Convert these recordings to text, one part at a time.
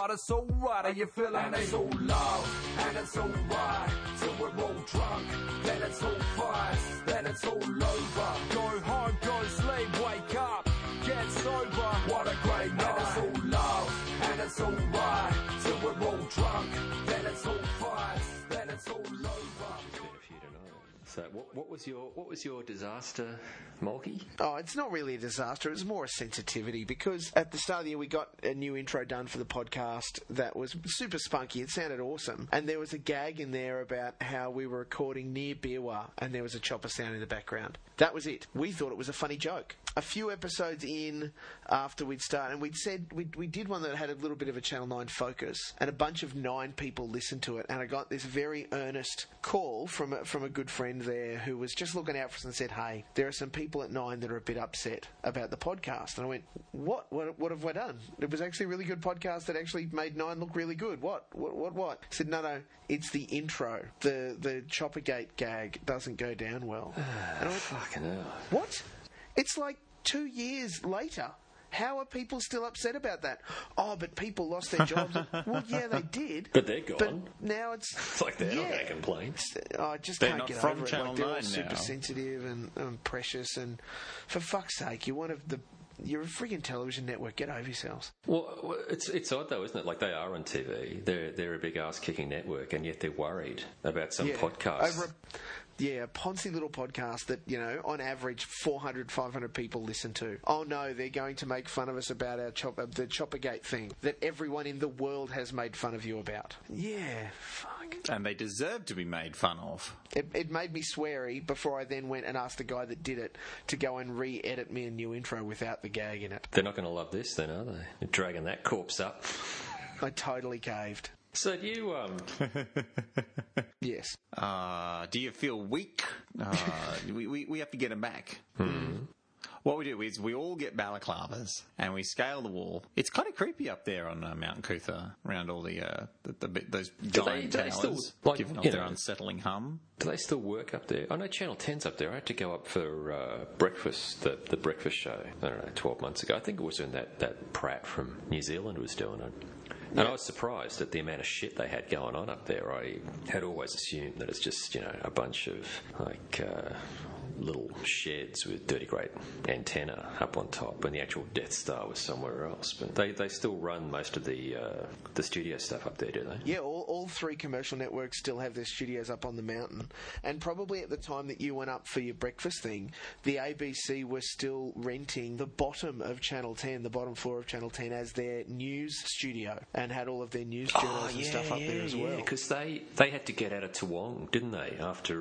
but it's alright. Are you feeling And it's all love, and it's all right. Till we're all drunk, then it's all fights, then it's all over. Go home, go sleep, wake up, get sober. What a great night. And it's all love, and it's all right. Till we're all drunk, then it's all fights, then it's all over. So what was your disaster, Mulkey? Oh, it's not really a disaster. It was more a sensitivity because at the start of the year we got a new intro done for the podcast that was super spunky. It sounded awesome. And there was a gag in there about how we were recording near Beerwah and there was a chopper sound in the background. That was it. We thought it was a funny joke. A few episodes in after we'd started, and we'd said we did one that had a little bit of a Channel 9 focus, and a bunch of 9 people listened to it, and I got this very earnest call from a good friend there who was just looking out for us and said, "Hey, there are some people at 9 that are a bit upset about the podcast." And I went, "What have we done? It was actually a really good podcast that actually made 9 look really good. What?" I said, No, it's the intro. The Choppergate gag doesn't go down well. And I went, Fucking hell. What? It's like 2 years later. How are people still upset about that? Oh, but people lost their jobs. Well, yeah, they did. But they're gone. But now it's like they're not going to complain. I just They're can't not get from over it. Channel Like, they're all 9 super now. sensitive and precious. And for fuck's sake, you're a friggin' television network. Get over yourselves. Well, it's odd though, isn't it? Like they are on TV. They're a big ass kicking network, and yet they're worried about some podcast. Over a poncy little podcast that, on average 400, 500 people listen to. Oh no, they're going to make fun of us about our the Choppergate thing that everyone in the world has made fun of you about. Yeah, fuck. And they deserve to be made fun of. It made me sweary before I then went and asked the guy that did it to go and re-edit me a new intro without the gag in it. They're not going to love this then, are they? They're dragging that corpse up. I totally caved. So do you Yes. Do you feel weak? We have to get them back. What we do is we all get balaclavas and we scale the wall. It's kind of creepy up there on Mount Cootha around all those giant do they still, towers, like, giving off you their know, unsettling hum. Do they still work up there? I know Channel 10's up there. I had to go up for breakfast, the breakfast show, I don't know, 12 months ago. I think it was when that Pratt from New Zealand was doing it. And I was surprised at the amount of shit they had going on up there. I had always assumed that it's just, a bunch of, little sheds with Dirty Great antenna up on top, and the actual Death Star was somewhere else. But they still run most of the studio stuff up there, do they? Yeah, all 3 commercial networks still have their studios up on the mountain. And probably at the time that you went up for your breakfast thing, the ABC were still renting the bottom of Channel 10, the bottom floor of Channel 10, as their news studio, and had all of their news journals and stuff up there as well. Because they had to get out of Toowong, didn't they, after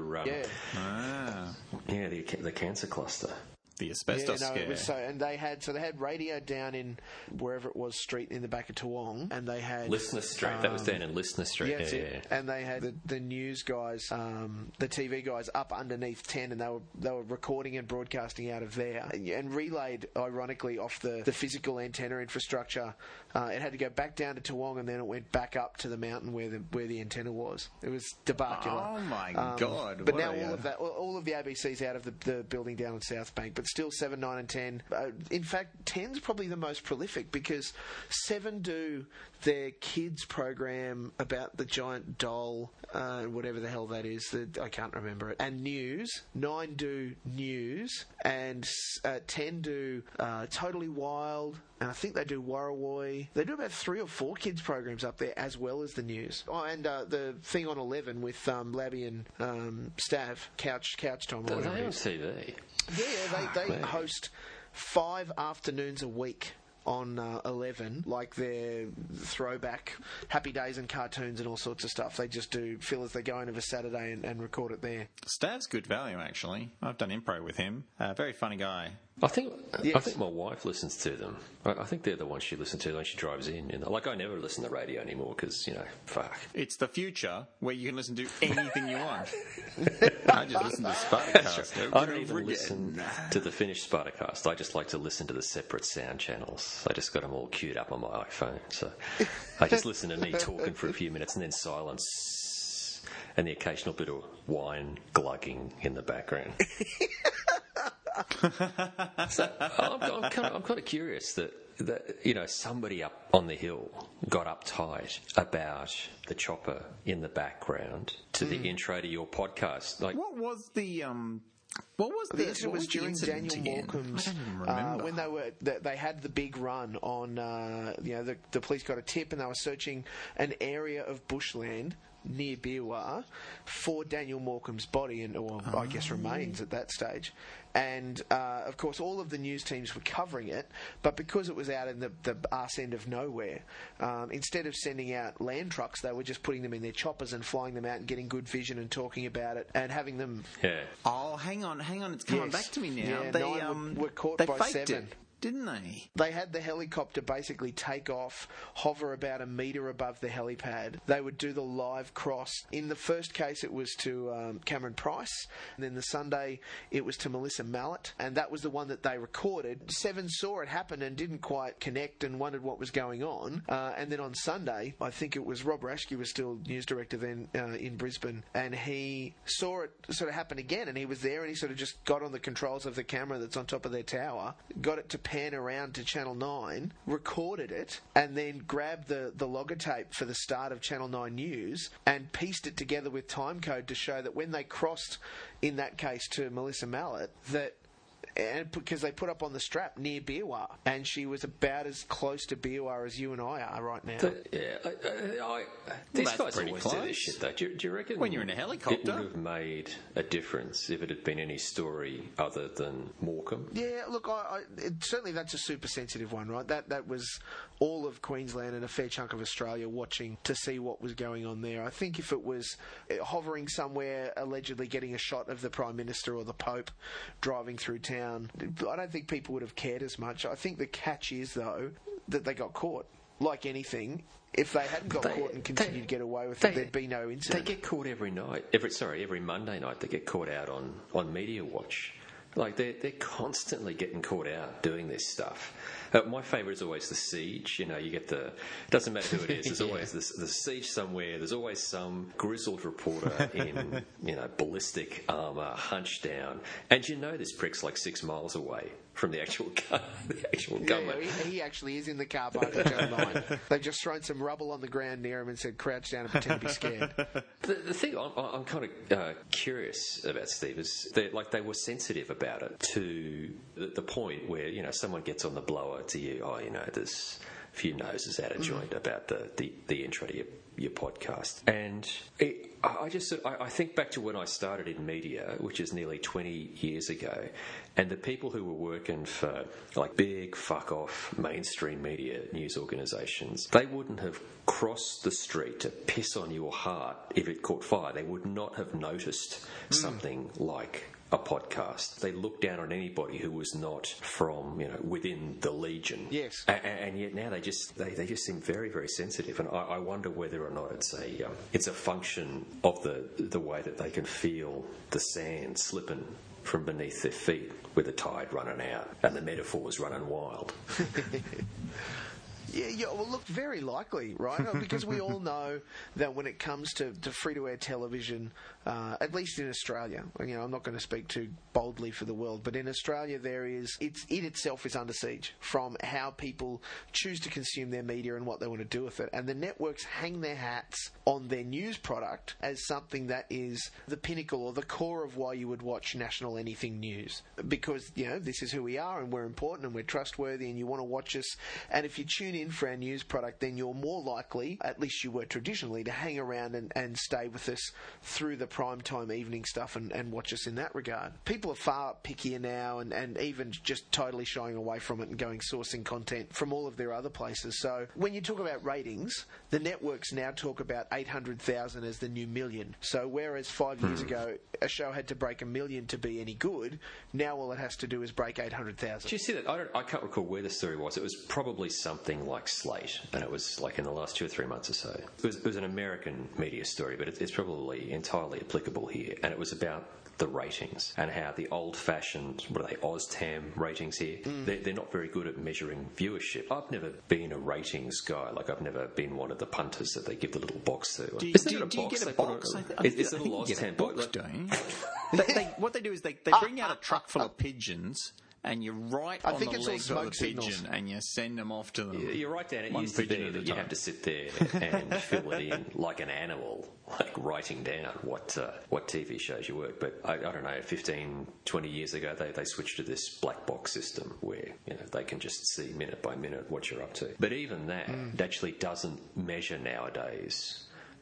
the cancer cluster. The asbestos scare. It was they had radio down in wherever it was street in the back of Toowong, and they had Listener Street. That was down in Listener Street. Yeah. And they had the news guys, the TV guys up underneath 10, and they were recording and broadcasting out of there, and relayed ironically off the physical antenna infrastructure. It had to go back down to Toowong, and then it went back up to the mountain where the antenna was. It was debacular. Oh my God! But now all of the ABC's out of the building down in South Bank. But still 7, 9 and 10. In fact, 10's probably the most prolific because 7 do their kids program about the giant doll, whatever the hell that is. I can't remember it. And news. 9 do news. And 10 do Totally Wild. And I think they do Warrawoi. They do about 3 or 4 kids programs up there as well as the news. Oh, and the thing on 11 with Labby and Stav, Couch Time. Are they on TV? Yeah, they host 5 afternoons a week on 11, like their throwback Happy Days and cartoons and all sorts of stuff. They just do fillers. They go in of a Saturday and record it there. Stav's good value, actually. I've done improv with him. Very funny guy. I think my wife listens to them. I think they're the ones she listens to when she drives in. Like, I never listen to radio anymore because, fuck. It's the future where you can listen to anything you want. I just listen to Spartacast. I don't even listen to the finished Spartacast. I just like to listen to the separate sound channels. I just got them all queued up on my iPhone. So I just listen to me talking for a few minutes and then silence and the occasional bit of wine glugging in the background. So I'm kind of curious that somebody up on the hill got uptight about the chopper in the background to the intro to your podcast. Like, What was the The what incident was the during incident Daniel again? Morecambe's I don't even remember. when they had the big run on. The police got a tip and they were searching an area of bushland near Biwa for Daniel Morecambe's body and, I guess, remains at that stage. And, of course, all of the news teams were covering it, but because it was out in the arse end of nowhere, instead of sending out land trucks, they were just putting them in their choppers and flying them out and getting good vision and talking about it and having them... yeah. Oh, hang on, it's coming Yes. back to me now. Yeah, they 9 were caught they by faked 7. it, didn't they? They had the helicopter basically take off, hover about a metre above the helipad. They would do the live cross. In the first case, it was to Cameron Price. And then the Sunday, it was to Melissa Mallet. And that was the one that they recorded. 7 saw it happen and didn't quite connect and wondered what was going on. And then on Sunday, I think it was Rob Rashke was still news director then in Brisbane. And he saw it sort of happen again. And he was there and he sort of just got on the controls of the camera that's on top of their tower, got it to pan around to Channel 9, recorded it, and then grabbed the logger tape for the start of Channel 9 News and pieced it together with timecode to show that when they crossed, in that case, to Melissa Mallet, and because they put up on the strap near Biwa, and she was about as close to Biwa as you and I are right now. These that's guys pretty always do close. this shit, though. Do you reckon When you're in a helicopter. it would have made a difference if it had been any story other than Morecambe? Yeah, look, certainly that's a super sensitive one, right? That was all of Queensland and a fair chunk of Australia watching to see what was going on there. I think if it was hovering somewhere, allegedly getting a shot of the Prime Minister or the Pope driving through town, I don't think people would have cared as much. I think the catch is, though, that they got caught. Like anything, if they hadn't got caught and continued to get away with it, there'd be no incident. They get caught every night. Every Monday night they get caught out on Media Watch. Like, they're constantly getting caught out doing this stuff. My favourite is always the siege. You get it doesn't matter who it is, there's always the siege somewhere. There's always some grizzled reporter in, ballistic armour, hunched down. And this prick's like 6 miles away from the actual gunman. Yeah, he actually is in the car park at Channel 9. They've just thrown some rubble on the ground near him and said, crouch down and pretend to be scared. The thing I'm kind of curious about, Steve, is that they were sensitive about it to the point where Mm-hmm. someone gets on the blower to you. There's a few noses out of joint about the intro to your podcast, and I think back to when I started in media, which is nearly 20 years ago, and the people who were working for big fuck off mainstream media news organisations, they wouldn't have crossed the street to piss on your heart if it caught fire. They would not have noticed something like a podcast. They looked down on anybody who was not from within the legion. Yes, and yet now they just seem very, very sensitive, and I wonder whether or not it's a function of the way that they can feel the sand slipping from beneath their feet with the tide running out and the metaphors running wild. Yeah, well, look, very likely, right? Because we all know that when it comes to free-to-air television, at least in Australia, I'm not going to speak too boldly for the world, but in Australia it itself is under siege from how people choose to consume their media and what they want to do with it. And the networks hang their hats on their news product as something that is the pinnacle or the core of why you would watch national anything news. Because, this is who we are and we're important and we're trustworthy and you want to watch us. And if you tune in for our news product, then you're more likely, at least you were traditionally, to hang around and stay with us through the primetime evening stuff and watch us in that regard. People are far pickier now and even just totally shying away from it and sourcing content from all of their other places. So when you talk about ratings, the networks now talk about 800,000 as the new million. So whereas 5 years ago a show had to break 1 million to be any good, now all it has to do is break 800,000. Did you see that? I can't recall where the story was. It was probably something like Slate, and it was in the last 2 or 3 months or so. It was an American media story, but it's probably entirely applicable here, and it was about the ratings and how the old-fashioned, OzTam ratings here, they're not very good at measuring viewership. I've never been a ratings guy. I've never been one of the punters that they give the little box to. Do you get a box? It's a little OzTam box, don't you? What they do is they bring out a truck full of pigeons and you write I on think the it's all legs of the smoke signals. pigeon and you send them off to them. You're right, Dan. It One used to pigeon be at a that you time. have to sit there and fill it in like an animal, like writing down what TV shows you work. But I don't know, 15, 20 years ago, they switched to this black box system where they can just see minute by minute what you're up to. But even that actually doesn't measure nowadays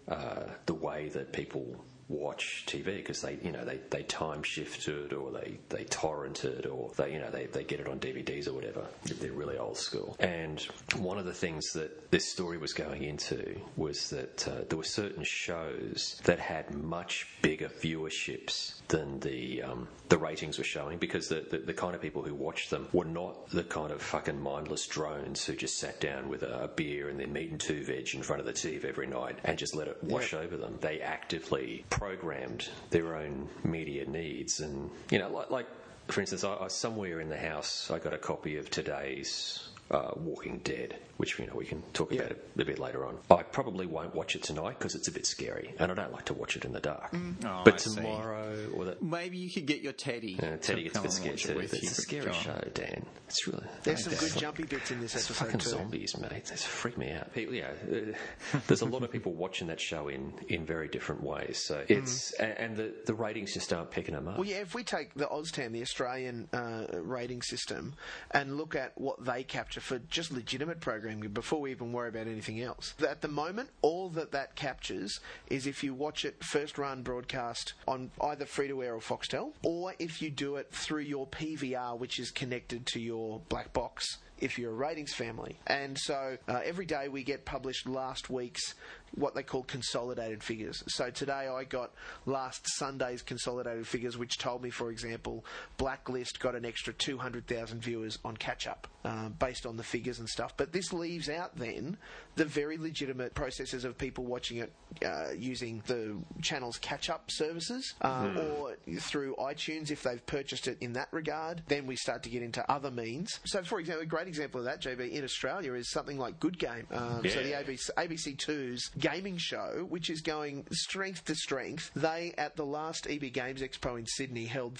the way that people watch TV, because they time shift it, or they torrent it, or they get it on DVDs or whatever. They're really old school. And one of the things that this story was going into was that there were certain shows that had much bigger viewerships than the ratings were showing, because the kind of people who watched them were not the kind of fucking mindless drones who just sat down with a beer and their meat and two veg in front of the TV every night and just let it wash over them. They actively programmed their own media needs, and like for instance, I somewhere in the house I got a copy of today's Walking Dead, which we can talk about it a bit later on. I probably won't watch it tonight because it's a bit scary, and I don't like to watch it in the dark. Oh, but I see. tomorrow, or that Maybe you could get your Teddy. Teddy gets a come bit and scared watch it too. with It's you. a scary God. show, Dan. It's really. There's some good jumpy bits in this It's episode fucking too. zombies, mate. They freak me out. People, there's a lot of people watching that show in very different ways. So it's and the ratings just aren't picking them up. Well, yeah, if we take the OzTam, the Australian rating system, and look at what they capture for just legitimate programming before we even worry about anything else. At the moment, all that captures is if you watch it first run broadcast on either free-to-air or Foxtel, or if you do it through your PVR, which is connected to your black box if you're a ratings family. And so every day we get published last week's what they call consolidated figures. So today I got last Sunday's consolidated figures, which told me, for example, Blacklist got an extra 200,000 viewers on catch-up based on the figures and stuff. But this leaves out then the very legitimate processes of people watching it using the channel's catch-up services or through iTunes if they've purchased it in that regard. Then we start to get into other means. So, for example, a great example of that, JB, in Australia is something like Good Game. So the ABC2's gaming show, which is going strength to strength. They, at the last EB Games Expo in Sydney, held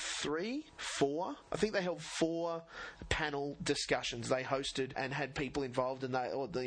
four panel discussions. They hosted and had people involved, and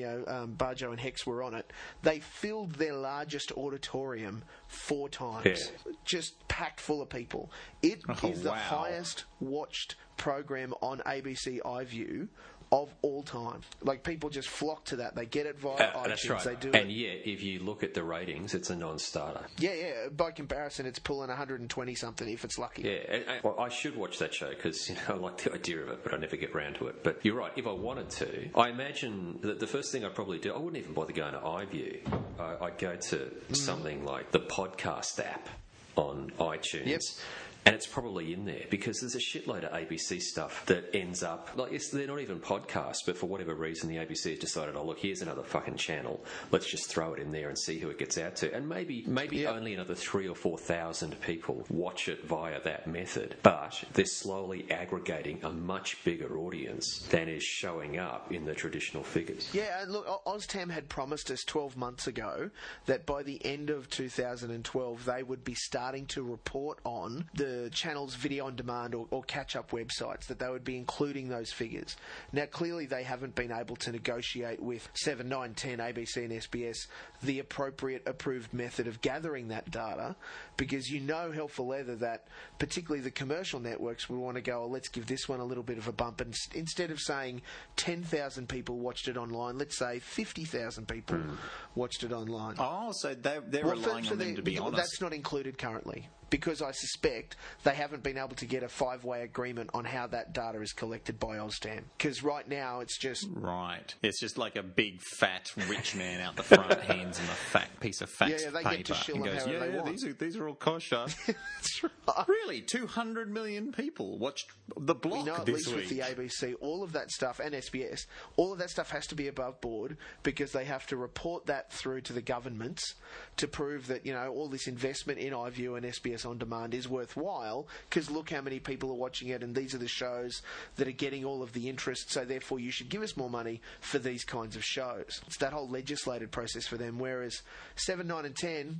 Barjo and Hex were on it. They filled their largest auditorium 4 times, just packed full of people. It is the highest watched program on ABC iView of all time. Like, people just flock to that. They get it via iTunes. That's right. They do and it. yet, if you look at the ratings, it's a non-starter. Yeah. By comparison, it's pulling 120 something if it's lucky. Yeah, well, I should watch that show because I like the idea of it, but I never get round to it. But you're right. If I wanted to, I imagine that the first thing I'd probably do, I wouldn't even bother going to iView. I'd go to something like the podcast app on iTunes. Yep. And it's probably in there because there's a shitload of ABC stuff that ends up they're not even podcasts, but for whatever reason the ABC has decided, oh look, here's another fucking channel. Let's just throw it in there and see who it gets out to. And maybe only another 3,000 or 4,000 people watch it via that method. But they're slowly aggregating a much bigger audience than is showing up in the traditional figures. Yeah, and look, OzTam had promised us 12 months ago that by the end of 2012 they would be starting to report on the channel's video on demand or catch-up websites, that they would be including those figures. Now, clearly they haven't been able to negotiate with 7, 9, 10, ABC and SBS the appropriate approved method of gathering that data, because hell for leather that particularly the commercial networks would want to go, let's give this one a little bit of a bump, and instead of saying 10,000 people watched it online, let's say 50,000 people watched it online. Oh, so they're relying on them to be honest. That's not included currently, because I suspect they haven't been able to get a 5-way agreement on how that data is collected by OzTam. Because right now it's just... Right. It's just like a big, fat, rich man out the front, hands him a fat piece of fax they paper. get to shill and them goes, however they want. these are all kosher. That's right. Really? 200 million people watched The Block We know at this least week. with the ABC, all of that stuff, and SBS, all of that stuff has to be above board, because they have to report that through to the governments to prove that, all this investment in iView and SBS On Demand is worthwhile, because look how many people are watching it, and these are the shows that are getting all of the interest, so therefore you should give us more money for these kinds of shows. It's that whole legislated process for them, whereas 7, 9 and 10...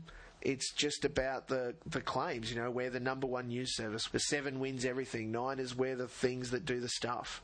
It's just about the claims. You know, we're the number one news service. The 7 wins everything. 9 is we're the things that do the stuff.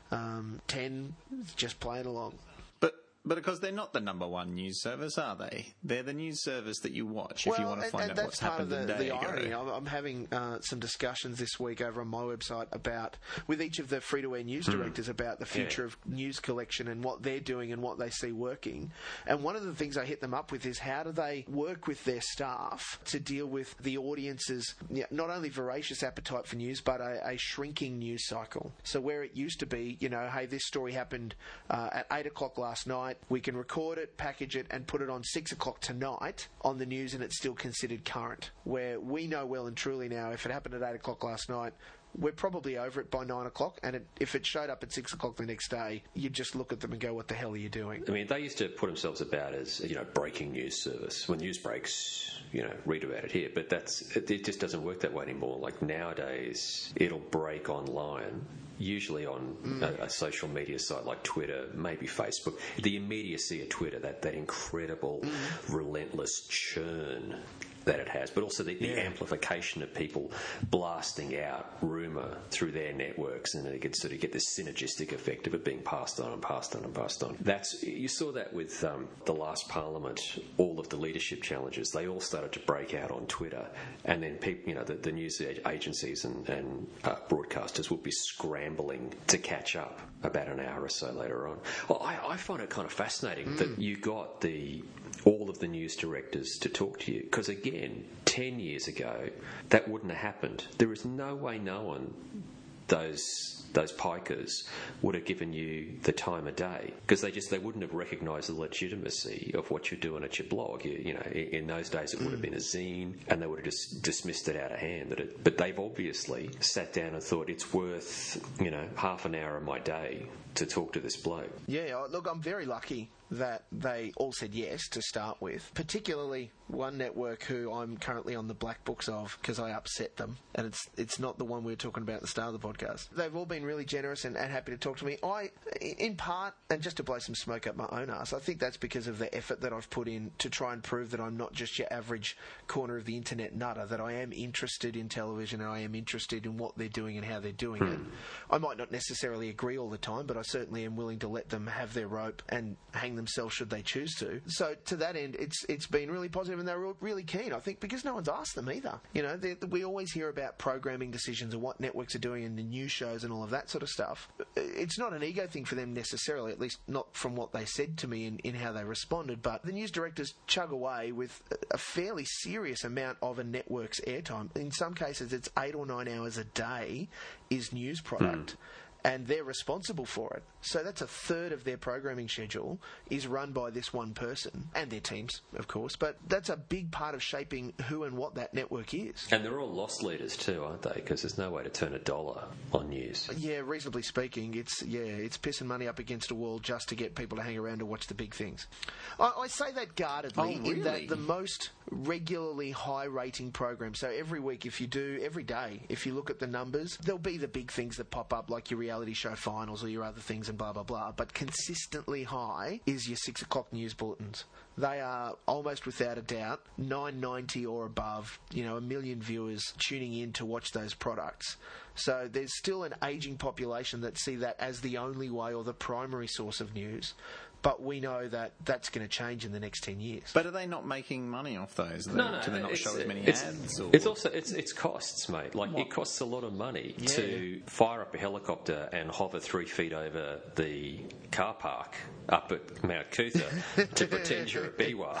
10 is just playing along. But of course, they're not the number one news service, are they? They're the news service that you watch if you want to find out what's happened a day ago. That's part of the irony. ago. I'm having some discussions this week over on my website with each of the free-to-air news directors about the future of news collection and what they're doing and what they see working. And one of the things I hit them up with is how do they work with their staff to deal with the audience's not only voracious appetite for news, but a shrinking news cycle. So where it used to be, hey, this story happened at 8 o'clock last night, we can record it, package it, and put it on 6 o'clock tonight on the news, and it's still considered current. Where we know well and truly now, if it happened at 8 o'clock last night, we're probably over it by 9 o'clock, and if it showed up at 6 o'clock the next day, you'd just look at them and go, what the hell are you doing? I mean, they used to put themselves about as, breaking news service. When news breaks, read about it here. But it just doesn't work that way anymore. Like nowadays, it'll break online, usually on a social media site like Twitter, maybe Facebook. The immediacy of Twitter, that incredible, relentless churn that it has, but also the amplification of people blasting out rumour through their networks, and then it could sort of get this synergistic effect of it being passed on and passed on and passed on. You saw that with the last Parliament, all of the leadership challenges, they all started to break out on Twitter, and then people, the news agencies and broadcasters would be scrambling to catch up about an hour or so later on. Well, I find it kind of fascinating that you got all of the news directors to talk to you, because again, 10 years ago, that wouldn't have happened. There is no way no one, those pikers, would have given you the time of day, because they wouldn't have recognised the legitimacy of what you're doing at your blog. In those days, it would have been a zine, and they would have just dismissed it out of hand. But they've obviously sat down and thought it's worth half an hour of my day to talk to this bloke. Yeah, look, I'm very lucky that they all said yes to start with, particularly one network who I'm currently on the black books of because I upset them, and it's not the one we were talking about at the start of the podcast. They've all been really generous and happy to talk to me. In part, and just to blow some smoke up my own ass, I think that's because of the effort that I've put in to try and prove that I'm not just your average corner of the internet nutter, that I am interested in television and I am interested in what they're doing and how they're doing it. I might not necessarily agree all the time, but I certainly am willing to let them have their rope and hang themselves should they choose to. So to that end, it's been really positive, and they're really keen, I think, because no one's asked them either. We always hear about programming decisions and what networks are doing in the news shows and all of that sort of stuff. It's not an ego thing for them necessarily, at least not from what they said to me in how they responded, but the news directors chug away with a fairly serious amount of a network's airtime. In some cases, it's 8 or 9 hours a day is news product. And they're responsible for it. So that's a third of their programming schedule is run by this one person, and their teams, of course. But that's a big part of shaping who and what that network is. And they're all loss leaders too, aren't they? Because there's no way to turn $1 on news. Yeah, reasonably speaking, it's pissing money up against a wall just to get people to hang around to watch the big things. I say that guardedly, really? in that the most regularly high-rating program. So every week, every day, if you look at the numbers, there'll be the big things that pop up, like your reality show finals or your other things and blah, blah, blah. But consistently high is your 6 o'clock news bulletins. They are almost without a doubt 990 or above, 1 million viewers tuning in to watch those products. So there's still an ageing population that see that as the only way or the primary source of news. But we know that that's going to change in the next 10 years. But are they not making money off those? No, do they not show as many ads? Or? It's also it's costs, mate. Like it costs a lot of money to fire up a helicopter and hover 3 feet over the car park up at Mount Cootha to pretend you're at Biwa.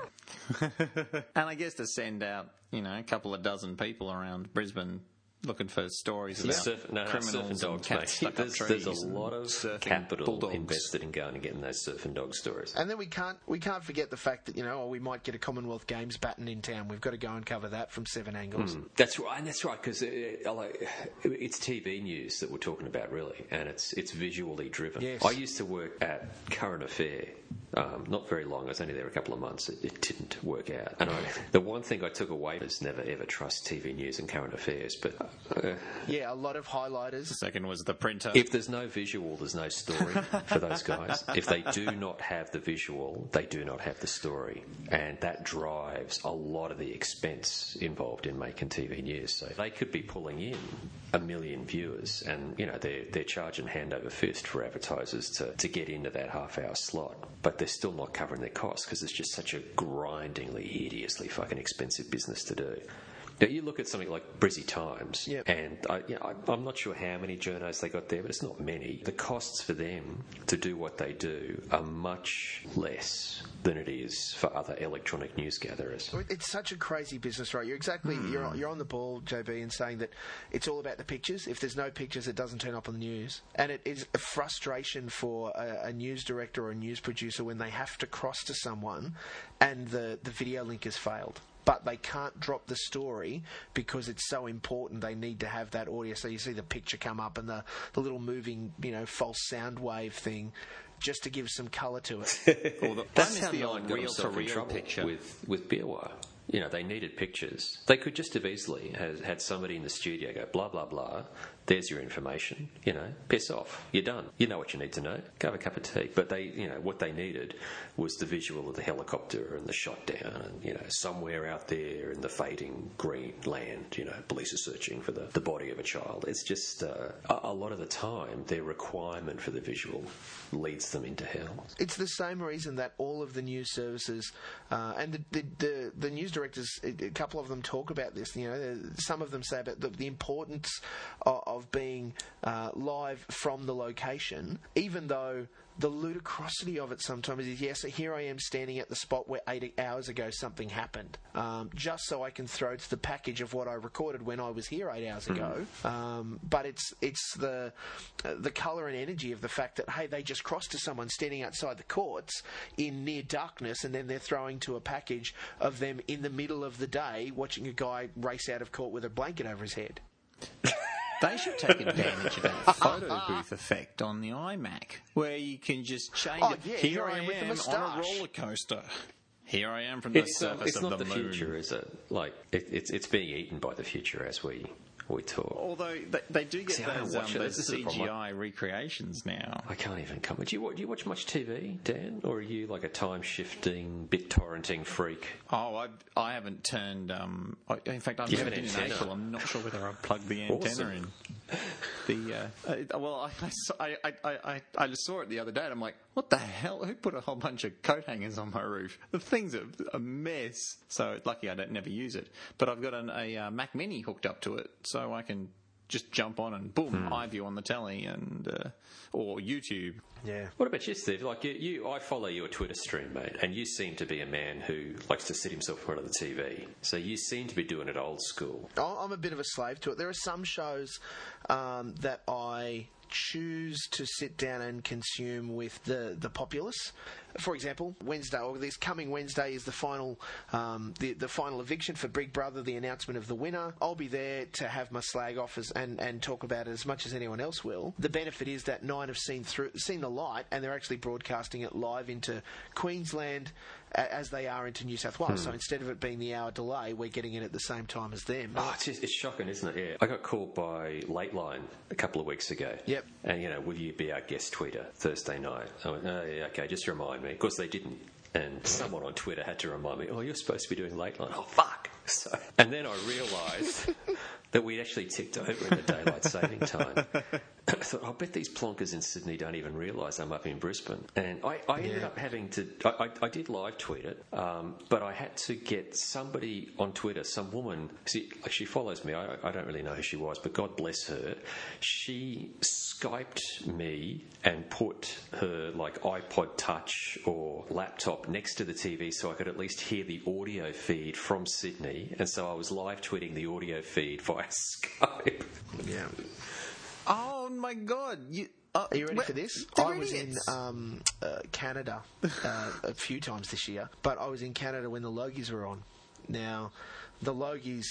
And I guess to send out, a couple of dozen people around Brisbane looking for stories about criminals dogs, and cats mate. There's a lot of capital bulldogs invested in going and getting those surfing dog stories. And then we can't forget the fact that we might get a Commonwealth Games baton in town. We've got to go and cover that from 7 angles. That's right, because it's TV news that we're talking about, really, and it's visually driven. Yes. I used to work at Current Affair. Not very long. I was only there a couple of months. It didn't work out. And the one thing I took away was never ever trust TV news and current affairs. But Yeah, a lot of highlighters. The second was the printer. If there's no visual, there's no story for those guys. If they do not have the visual, they do not have the story. And that drives a lot of the expense involved in making TV news. So they could be pulling in 1 million viewers and, they're charging hand over fist for advertisers to get into that half-hour slot. But they're still not covering their costs because it's just such a grindingly, hideously fucking expensive business to do. Now, you look at something like Brizzy Times, Yep. and I'm not sure how many journos they got there, but it's not many. The costs for them to do what they do are much less than it is for other electronic news gatherers. It's such a crazy business, right? You're exactly you're on the ball, JB, in saying that it's all about the pictures. If there's no pictures, it doesn't turn up on the news, and it is a frustration for a news director or a news producer when they have to cross to someone, and the video link has failed. But they can't drop the story because it's so important. They need to have that audio. So you see the picture come up and the little moving, false sound wave thing, just to give some colour to it. That's how how the Nine old got reel himself to in reel trouble picture. with Beerwire. They needed pictures. They could just have easily had somebody in the studio go, blah, blah, blah, there's your information, piss off, you're done. You know what you need to know, go have a cup of tea. But they, what they needed was the visual of the helicopter and the shot down and, somewhere out there in the fading green land, police are searching for the body of a child. It's just, a lot of the time, their requirement for the visual leads them into hell. It's the same reason that all of the news services and the news directors, a couple of them talk about this. Some of them say about the importance of being live from the location, even though the ludicrosity of it sometimes is, yes, here I am standing at the spot where 8 hours ago something happened, just so I can throw to the package of what I recorded when I was here 8 hours ago. But it's the colour and energy of the fact that, hey, they just crossed to someone standing outside the courts in near darkness, and then they're throwing to a package of them in the middle of the day watching a guy race out of court with a blanket over his head. They should take advantage of that photo booth effect on the iMac, where you can just change it. Yeah, Here I with the am on a moustache. roller coaster. Here I am from the surface It's of not the the moon. future, is it? It's being eaten by the future as we talk. Although they do get See, I don't those, watch it. those This is the problem. CGI recreations now. I can't even come. Do you watch much TV, Dan, or are you like a time-shifting, bit-torrenting freak? Oh, I haven't turned. In fact, I You have moved an in antenna. April. I'm not sure whether I plugged the antenna Awesome. in. I just saw it the other day, and I'm like, what the hell? Who put a whole bunch of coat hangers on my roof? The thing's a mess. So lucky I don't never use it. But I've got a Mac Mini hooked up to it, so I can just jump on and boom, iView on the telly and or YouTube. Yeah. What about you, Steve? Like I follow your Twitter stream, mate, and you seem to be a man who likes to sit himself in front of the TV. So you seem to be doing it old school. I'm a bit of a slave to it. There are some shows that I choose to sit down and consume with the populace. For example, Wednesday, or this coming Wednesday, is the final the final eviction for Big Brother, the announcement of the winner. I'll be there to have my slag off and talk about it as much as anyone else will. The benefit is that Nine have seen the light, and they're actually broadcasting it live into Queensland as they are into New South Wales. So instead of it being the hour delay, we're getting it at the same time as them. Oh, it's shocking, isn't it? Yeah. I got called by Late Line a couple of weeks ago. Yep. And, will you be our guest tweeter Thursday night? I went, oh, yeah, okay, just remind me. Of course, they didn't. And someone on Twitter had to remind me, oh, you're supposed to be doing Late Line. Oh, fuck. So, and then I realised that we'd actually ticked over in the daylight saving time. I thought, I bet these plonkers in Sydney don't even realise I'm up in Brisbane. And I ended up having to... I did live tweet it, but I had to get somebody on Twitter, some woman... See, she follows me. I don't really know who she was, but God bless her. She Skyped me and put her, iPod Touch or laptop next to the TV so I could at least hear the audio feed from Sydney. And so I was live tweeting the audio feed via Skype. Yeah. Oh my God! Are you ready for this? They're I was idiots. in Canada a few times this year, but I was in Canada when the Logies were on. Now, the Logies,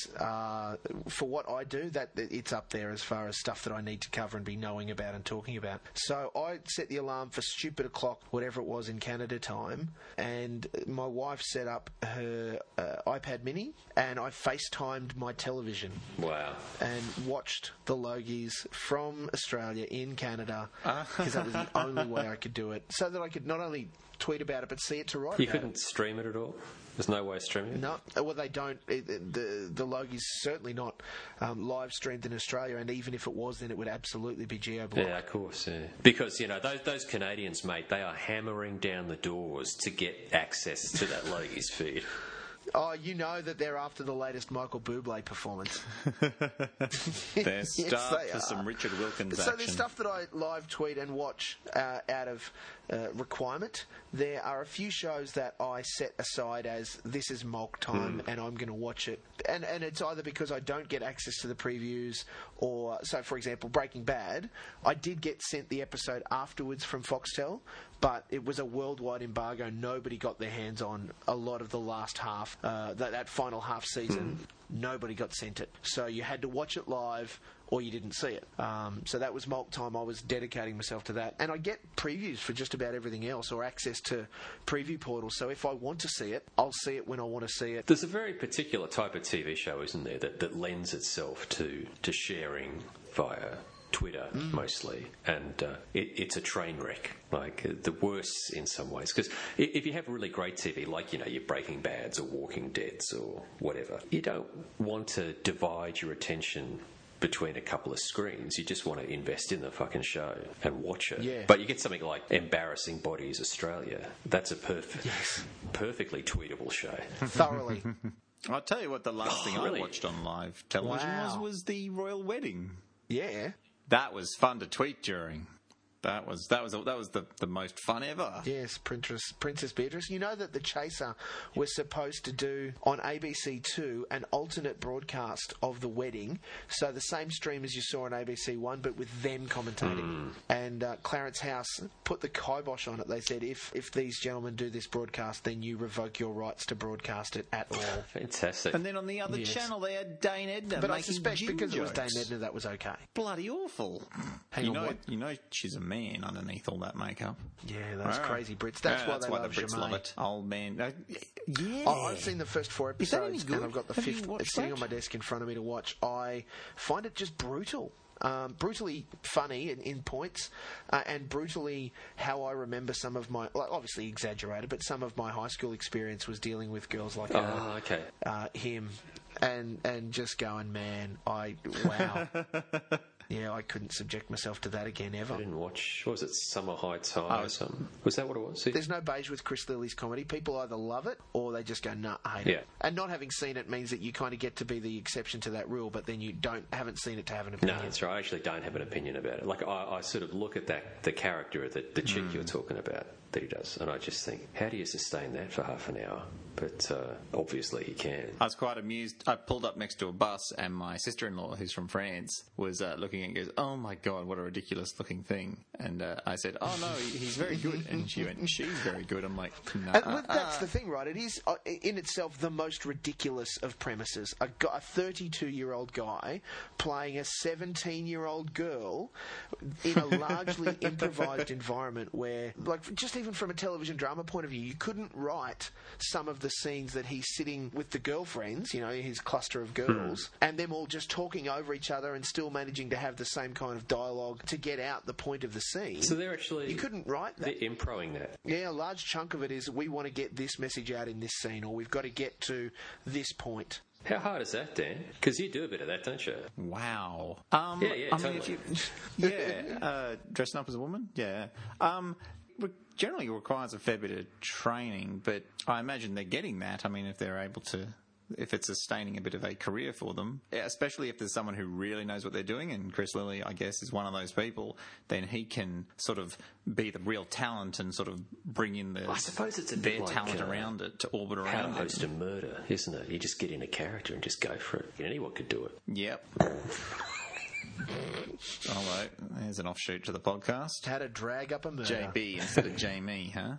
for what I do, that it's up there as far as stuff that I need to cover and be knowing about and talking about. So I set the alarm for stupid o'clock, whatever it was in Canada time, and my wife set up her iPad mini, and I FaceTimed my television. Wow. And watched the Logies from Australia in Canada, because that was the only way I could do it, so that I could not only tweet about it but see it to write You about couldn't stream it at all? There's no way of streaming it? No, well, they don't. The Logie's certainly not live streamed in Australia, and even if it was, then it would absolutely be geo-blocked. Yeah, of course, yeah. Because, those Canadians, mate, they are hammering down the doors to get access to that Logies feed. Oh, you know that they're after the latest Michael Bublé performance. They're Yes, starved they for are. some Richard Wilkins So action. there's stuff that I live tweet and watch out of requirement. There are a few shows that I set aside as this is Mulk time and I'm going to watch it. And it's either because I don't get access to the previews or, so for example, Breaking Bad, I did get sent the episode afterwards from Foxtel, but it was a worldwide embargo. Nobody got their hands on a lot of the last half, that final half season. Nobody got sent it. So you had to watch it live or you didn't see it. So that was Mulk time. I was dedicating myself to that. And I get previews for just about everything else, or access to preview portals. So if I want to see it, I'll see it when I want to see it. There's a very particular type of TV show, isn't there, that lends itself to sharing via Twitter mostly, and it's a train wreck, like the worst in some ways. Because if you have really great TV, like your Breaking Bads or Walking Deads or whatever, you don't want to divide your attention between a couple of screens. You just want to invest in the fucking show and watch it. Yeah. But you get something like Embarrassing Bodies Australia. That's a perfectly tweetable show. Thoroughly. I'll tell you what, the last thing really? I watched on live television Wow. was the royal wedding. Yeah. That was fun to tweet during. That was the most fun ever. Yes, Princess Beatrice. You know that The Chaser was supposed to do on ABC2 an alternate broadcast of the wedding, so the same stream as you saw on ABC1, but with them commentating. And Clarence House put the kibosh on it. They said, if these gentlemen do this broadcast, then you revoke your rights to broadcast it at all. Fantastic. And then on the other channel, they had Dane Edna But making I suspect gin because jokes. it was Dame Edna, that was okay. Bloody awful. Hang on, what? You know she's a man underneath all that makeup. Yeah, those Ah. crazy Brits. That's why they the love Brits Jemaine. love it. Old man. Yeah. Oh, I've seen the first 4 Is that any episodes, good? and I've got the Have you 5th. watched It's sitting that? on my desk in front of me to watch. I find it just brutal. Brutally funny in points, and brutally how I remember some of my, obviously exaggerated, but some of my high school experience was dealing with girls like okay. him, and just going, man, wow. Yeah, I couldn't subject myself to that again ever. I didn't watch, what was it, Summer Heights High or something? Was that what it was? There's no beige with Chris Lilly's comedy. People either love it or they just go, nah, I hate Yeah. it. And not having seen it means that you kind of get to be the exception to that rule, but then you haven't seen it to have an opinion. No, that's right. I actually don't have an opinion about it. Like, I sort of look at the character, the chick you're talking about that he does, and I just think, how do you sustain that for half an hour? But obviously he can. I was quite amused. I pulled up next to a bus, and my sister-in-law, who's from France, was looking at it and goes, "Oh my God, what a ridiculous-looking thing!" And I said, "Oh no, he's very good." And she went, "She's very good." I'm like, "No." And that's the thing, right? It is, in itself, the most ridiculous of premises. A 32-year-old guy playing a 17-year-old girl in a largely improvised environment where, like, just even from a television drama point of view, you couldn't write some of the scenes that he's sitting with the girlfriends, his cluster of girls, and them all just talking over each other and still managing to have the same kind of dialogue to get out the point of the scene. So they're actually... You couldn't write that. They're improing that. Yeah, a large chunk of it is we want to get this message out in this scene, or we've got to get to this point. How hard is that, Dan? Because you do a bit of that, don't you? Wow. Yeah, I mean, totally. Dressing up as a woman? Yeah. Generally requires a fair bit of training, but I imagine they're getting that. I mean, if they're able to, if it's sustaining a bit of a career for them, especially if there's someone who really knows what they're doing, and Chris Lilly, I guess, is one of those people, then he can sort of be the real talent and sort of bring in I suppose it's a bit their like, talent around it to orbit How around to it. host a murder, isn't it? You just get in a character and just go for it. Anyone could do it. Yep. All right, there's an offshoot to the podcast. How to drag up a murder. JB instead of Jamie, huh?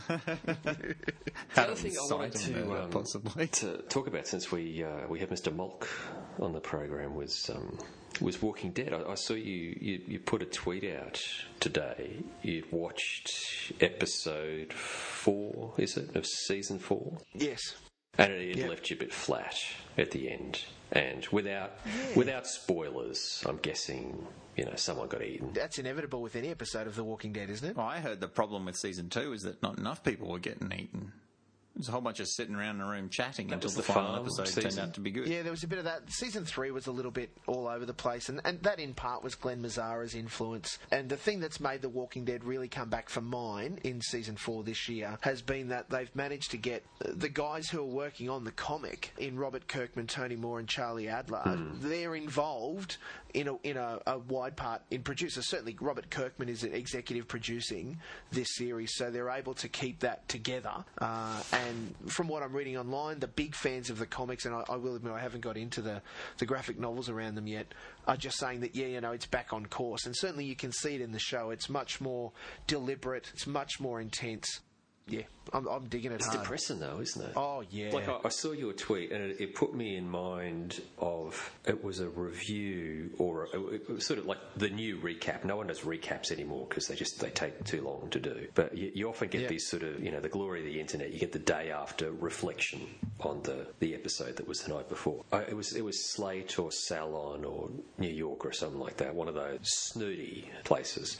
The other thing I wanted possibly to talk about, since we have Mr. Mulk on the program, was Walking Dead. I saw you put a tweet out today. You've watched episode 4, is it, of season 4? Yes. And it left you a bit flat at the end. And without spoilers, I'm guessing, someone got eaten. That's inevitable with any episode of The Walking Dead, isn't it? Well, I heard the problem with season 2 is that not enough people were getting eaten. There's a whole bunch of sitting around in a room chatting until the final episode turned out to be good. Yeah, there was a bit of that. Season 3 was a little bit all over the place, and that in part was Glenn Mazzara's influence. And the thing that's made The Walking Dead really come back for mine in Season 4 this year has been that they've managed to get the guys who are working on the comic, in Robert Kirkman, Tony Moore and Charlie Adler, they're involved in a wide part in producers. Certainly Robert Kirkman is executive producing this series, so they're able to keep that together. And from what I'm reading online, the big fans of the comics, and I will admit I haven't got into the graphic novels around them yet, are just saying that, it's back on course. And certainly you can see it in the show. It's much more deliberate. It's much more intense. Yeah, I'm digging it It's hard. depressing, though, isn't it? Oh, yeah. Like, I saw your tweet, and it put me in mind of, it was a review, or it was sort of like the new recap. No one does recaps anymore because they take too long to do. But you often get these sort of, the glory of the internet. You get the day after reflection on the episode that was the night before. It was Slate or Salon or New York or something like that, one of those snooty places.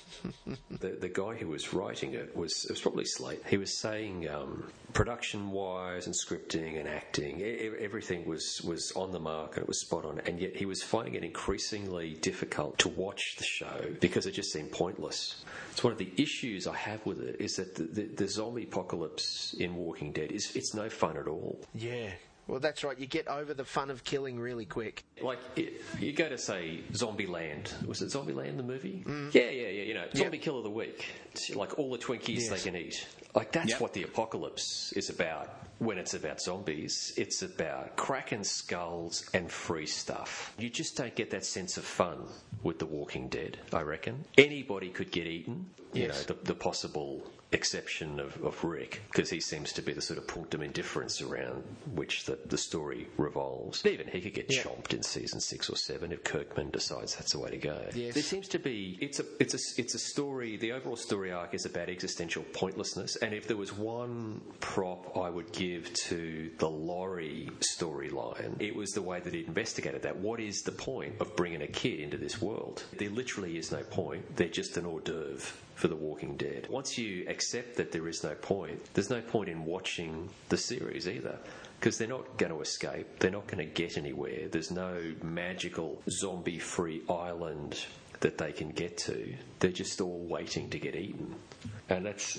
The guy who was writing it was probably Slate. He was saying production-wise and scripting and acting, everything was on the mark and it was spot on, and yet he was finding it increasingly difficult to watch the show because it just seemed pointless. It's one of the issues I have with it, is that the zombie apocalypse in Walking Dead it's no fun at all. Yeah. Well, that's right. You get over the fun of killing really quick. Like, you go to, say, Zombieland. Was it Zombieland, the movie? Yeah. Zombie Kill of the Week. It's like all the Twinkies they can eat. Like, that's what the apocalypse is about. When it's about zombies, it's about cracking skulls and free stuff. You just don't get that sense of fun with The Walking Dead, I reckon. Anybody could get eaten. The possible exception of Rick, because he seems to be the sort of punctum indifference around which the story revolves. Even he could get chomped in season 6 or 7 if Kirkman decides that's the way to go. Yes. There seems to be it's a story. The overall story arc is about existential pointlessness. And if there was one prop I would give to the Laurie storyline, it was the way that it investigated that. What is the point of bringing a kid into this world? There literally is no point. They're just an hors d'oeuvre for The Walking Dead. Once you accept that there is no point, there's no point in watching the series either, because they're not going to escape, they're not going to get anywhere, there's no magical zombie-free island that they can get to. They're just all waiting to get eaten. And that's,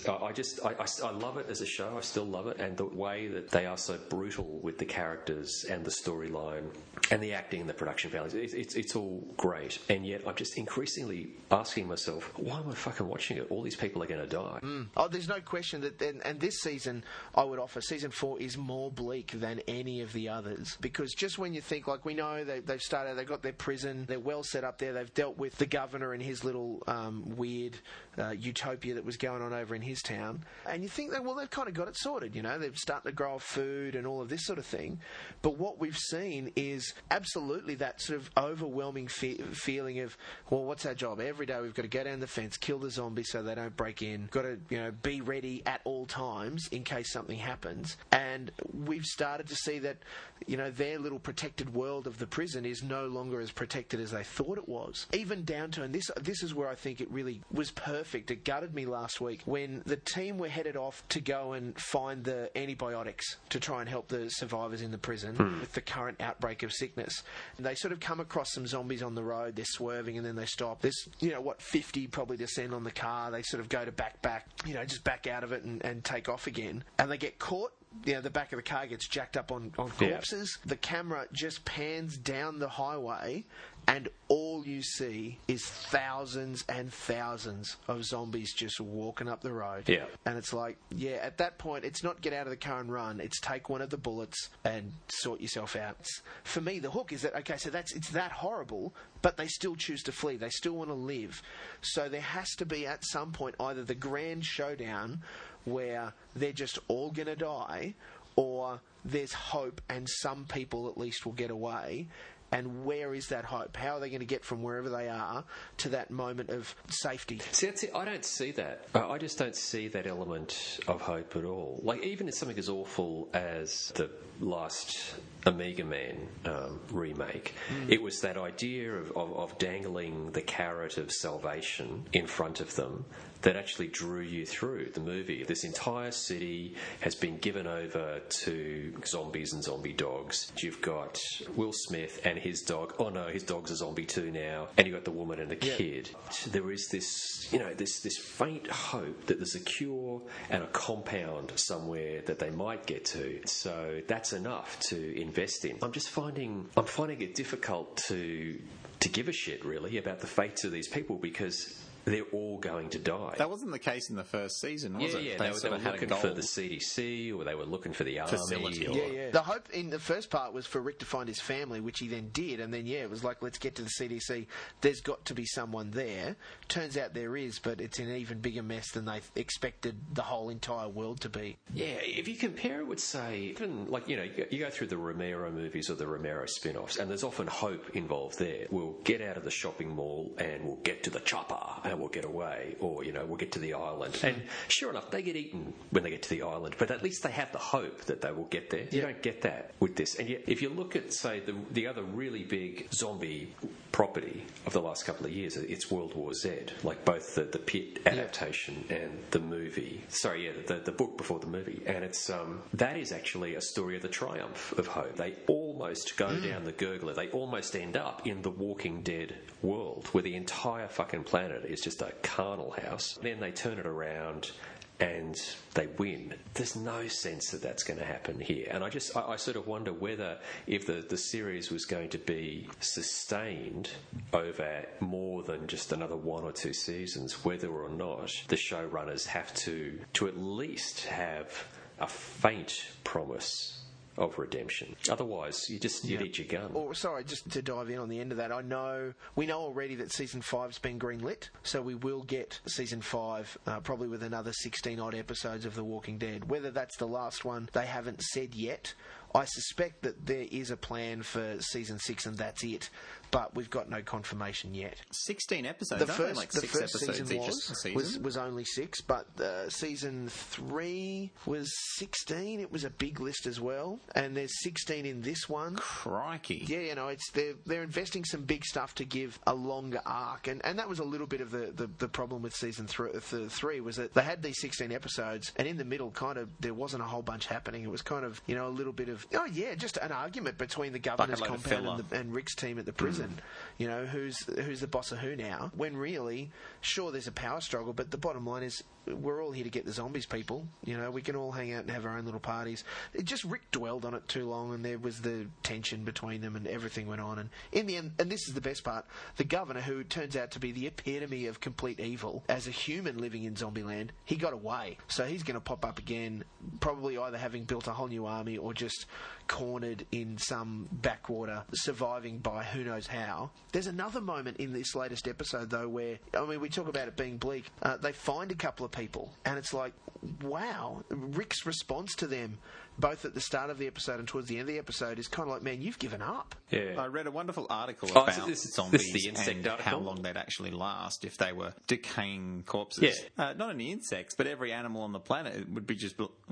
I love it as a show, I still love it, and the way that they are so brutal with the characters and the storyline and the acting and the production values, it's all great. And yet I'm just increasingly asking myself, why am I fucking watching it? All these people are going to die. Oh, there's no question that, and this season, I would offer, season 4 is more bleak than any of the others, because just when you think, like, we know they've got their prison, they're well set up there, they've dealt with the governor and his little weird utopia that was going on over in his town, and you think that, well, they've kind of got it sorted, they're starting to grow food and all of this sort of thing. But what we've seen is absolutely that sort of overwhelming feeling of, well, what's our job? Every day we've got to go down the fence, kill the zombies so they don't break in, got to be ready at all times in case something happens. And we've started to see that their little protected world of the prison is no longer as protected as they thought it was. Even down to, and this is where I think it really was perfect, it gutted me last week when the team were headed off to go and find the antibiotics to try and help the survivors in the prison with the current outbreak of sickness. And they sort of come across some zombies on the road, they're swerving and then they stop. There's 50 probably descend on the car, they sort of go to back, just back out of it and take off again. And they get caught the back of the car gets jacked up on corpses. The camera just pans down the highway, and all you see is thousands and thousands of zombies just walking up the road. Yeah. And it's like, at that point, it's not get out of the car and run. It's take one of the bullets and sort yourself out. For me, the hook is that, okay, so it's that horrible, but they still choose to flee. They still want to live. So there has to be, at some point, either the grand showdown where they're just all going to die, or there's hope and some people at least will get away. And where is that hope? How are they going to get from wherever they are to that moment of safety? See, that's it. I don't see that. I just don't see that element of hope at all. Like, even if something as awful as the last Omega Man remake, it was that idea of dangling the carrot of salvation in front of them that actually drew you through the movie. This entire city has been given over to zombies and zombie dogs. You've got Will Smith and his dog. Oh no, his dog's a zombie too now. And you've got the woman and the kid. There is this, this faint hope that there's a cure and a compound somewhere that they might get to. So that's enough to invest in. I'm finding it difficult to give a shit really about the fates of these people, because they're all going to die. That wasn't the case in the first season, was it? Yeah, they were looking for the CDC, or they were looking for the army. Facility. Or... The hope in the first part was for Rick to find his family, which he then did, and then, it was like, let's get to the CDC. There's got to be someone there. Turns out there is, but it's an even bigger mess than they expected the whole entire world to be. Yeah, if you compare it with, say, even, like, you go through the Romero movies or the Romero spin-offs, and there's often hope involved there. We'll get out of the shopping mall, and we'll get to the chopper, and we'll get away, or we'll get to the island. And sure enough, they get eaten when they get to the island, but at least they have the hope that they will get there. You don't get that with this. And yet, if you look at, say, the other really big zombie property of the last couple of years, it's World War Z, like both the Pitt adaptation and the movie. Sorry, the book before the movie. And it's that is actually a story of the triumph of hope. They almost go down the gurgler. They almost end up in the Walking Dead world, where the entire fucking planet is just a carnal house. Then they turn it around and they win. There's no sense that that's going to happen here. And I sort of wonder whether, if the series was going to be sustained over more than just another 1 or 2 seasons, whether or not the showrunners have to at least have a faint promise of redemption. Otherwise, you'd eat your gun. Or, sorry, just to dive in on the end of that, we know already that season 5's been greenlit, so we will get season 5 probably with another 16-odd episodes of The Walking Dead. Whether that's the last one, they haven't said yet. I suspect that there is a plan for season 6 and that's it, but we've got no confirmation yet. 16 episodes. The first episodes season was only 6, but season 3 was 16. It was a big list as well, and there's 16 in this one. Crikey! Yeah, they're investing some big stuff to give a longer arc, and that was a little bit of the problem with season 3 was that they had these 16 episodes, and in the middle, kind of there wasn't a whole bunch happening. It was kind of a little bit of just an argument between the governor's compound and Rick's team at the prison. Who's the boss of who now? When really, sure, there's a power struggle, but the bottom line is we're all here to get the zombies, people. We can all hang out and have our own little parties. Rick dwelled on it too long, and there was the tension between them, and everything went on. And in the end, and this is the best part, the governor, who turns out to be the epitome of complete evil, as a human living in Zombieland, he got away. So he's going to pop up again, probably either having built a whole new army or just cornered in some backwater, surviving by who knows how. There's another moment in this latest episode, though, where, we talk about it being bleak. They find a couple of people, and it's like, wow, Rick's response to them, both at the start of the episode and towards the end of the episode, is kind of like, man, you've given up. Yeah. I read a wonderful article about zombies the insect and article? how long they'd actually last if they were decaying corpses. Yeah. Not only insects, but every animal on the planet would be just...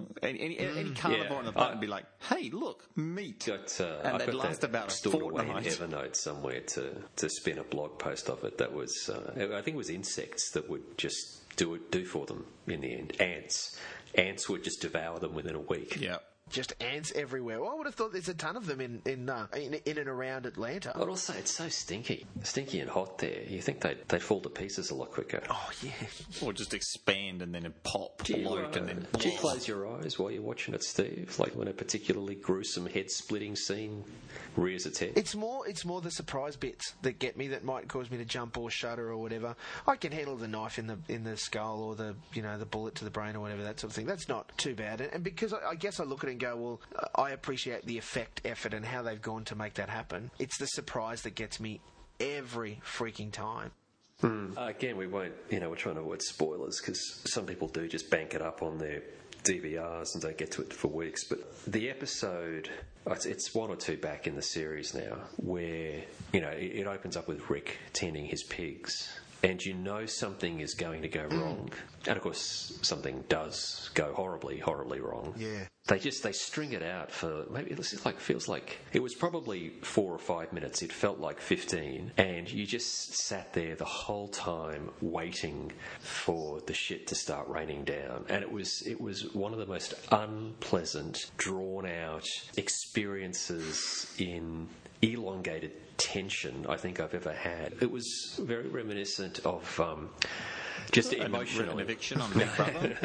Any carnivore on the planet would be like, hey, look, meat. And they'd last about a fortnight. In Evernote somewhere to spin a blog post of it. That was, I think it was insects that would just do for them in the end. Ants would just devour them within a week. Yeah. just ants everywhere. Well, I would have thought there's a ton of them in and around Atlanta. I'd also say it's so stinky and hot there. You think they'd fall to pieces a lot quicker. Oh, yeah. Or just expand and then pop, float, and then... Do you close your eyes while you're watching it, Steve? Like when a particularly gruesome head-splitting scene rears its head? It's more the surprise bits that get me, that might cause me to jump or shudder or whatever. I can handle the knife in the skull or the bullet to the brain or whatever, that sort of thing. That's not too bad. And because I guess I look at it and go, well, I appreciate the effort and how they've gone to make that happen. It's the surprise that gets me every freaking time. Again, we won't, we're trying to avoid spoilers because some people do just bank it up on their DVRs and don't get to it for weeks. But the episode, it's one or two back in the series now, where, it opens up with Rick tending his pigs. And something is going to go wrong. And of course, something does go horribly, horribly wrong. Yeah. They string it out for, maybe it feels like it was probably 4 or 5 minutes. It felt like 15. And you just sat there the whole time waiting for the shit to start raining down. And it was one of the most unpleasant, drawn out experiences in elongated tension I think I've ever had. It was very reminiscent of just emotional. An eviction on Big Brother.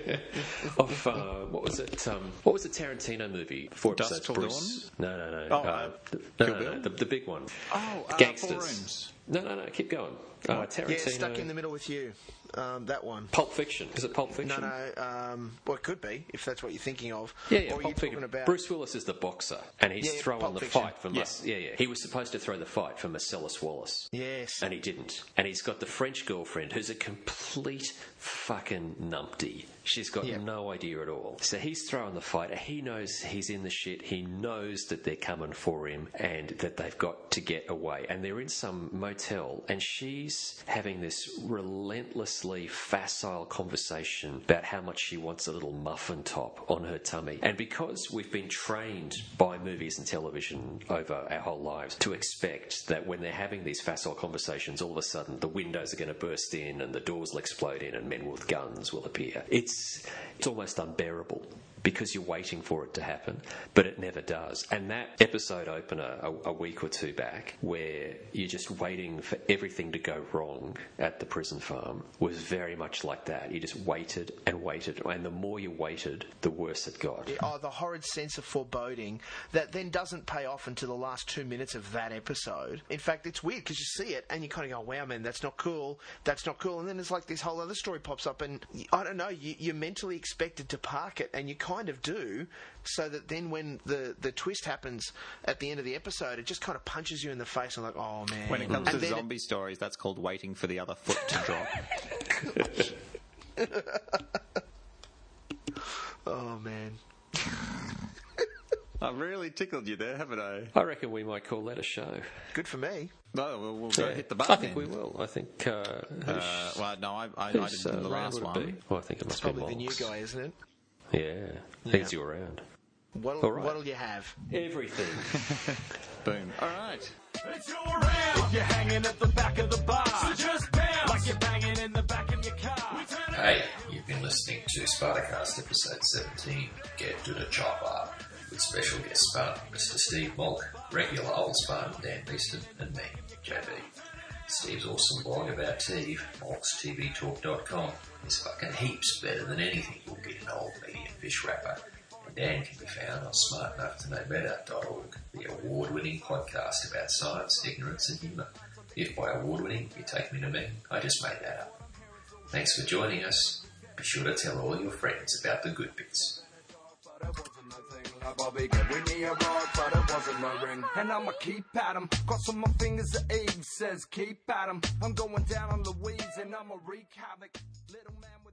Of what was it? What was the Tarantino movie? 4 episodes. Dusk Till Bruce. Dawn? No. Kill Bill? The big one. Oh, Gangsters. 4 Rooms. No. Keep going. Tarantino. Yeah, Stuck in the Middle with You. That one. Pulp Fiction. Is it Pulp Fiction? No. Well, it could be, if that's what you're thinking of. Yeah. Or are you Pulp talking Fiction. about... Bruce Willis is the boxer, and he's throwing Pulp the Fiction. fight for He was supposed to throw the fight for Marcellus Wallace. Yes. And he didn't. And he's got the French girlfriend who's a complete fucking numpty. She's got no idea at all. So he's throwing the fight. He knows he's in the shit. He knows that they're coming for him and that they've got to get away. And they're in some motel, and she's having this relentlessly facile conversation about how much she wants a little muffin top on her tummy. And because we've been trained by movies and television over our whole lives to expect that when they're having these facile conversations, all of a sudden the windows are going to burst in and the doors will explode in and men with guns will appear. It's almost unbearable because you're waiting for it to happen, but it never does. And that episode opener a week or two back, where you're just waiting for everything to go wrong at the prison farm, was very much like that. You just waited and waited, and the more you waited, the worse it got. The horrid sense of foreboding that then doesn't pay off until the last 2 minutes of that episode. In fact, it's weird because you see it and you kind of go, wow, man, that's not cool. And then it's like this whole other story pops up, and I don't know, you're mentally expected to park it, and you kind of do, so that then when the twist happens at the end of the episode, it just kind of punches you in the face and like, oh man. When it comes to zombie stories, that's called waiting for the other foot to drop. Oh man. I've really tickled you there, haven't I? I reckon we might call that a show. Good for me. No, we'll go hit the button. I think we will. I think... well, no, I didn't do the last one. Well, I think it must Probably be the new Monks. guy, isn't it? Yeah. I think it's you around. What'll you have? Everything. Boom. All right. It's your round. You're hanging at the back of the bar. So just bounce like you're banging in the back of your car. Hey, you've been listening to Spartacast episode 17, Get to the Chopper, with special guest Spartan Mr. Steve Malk, regular old Spartan Dan Beeston, and me, JB. Steve's awesome blog about TiVe, malkstvtalk.com, is fucking heaps better than anything you'll get in old medium fish wrapper. And Dan can be found on smartenough-to-know-better.org, the award-winning podcast about science, ignorance and humour. If by award-winning you take me to mean, I just made that up. Thanks for joining us. Be sure to tell all your friends about the good bits. Bobby gave me a rock, but it wasn't a ring. And I'ma keep at him. Crossing my fingers, the egg says keep at him. I'm going down on Louise and I'ma wreak havoc. Little man.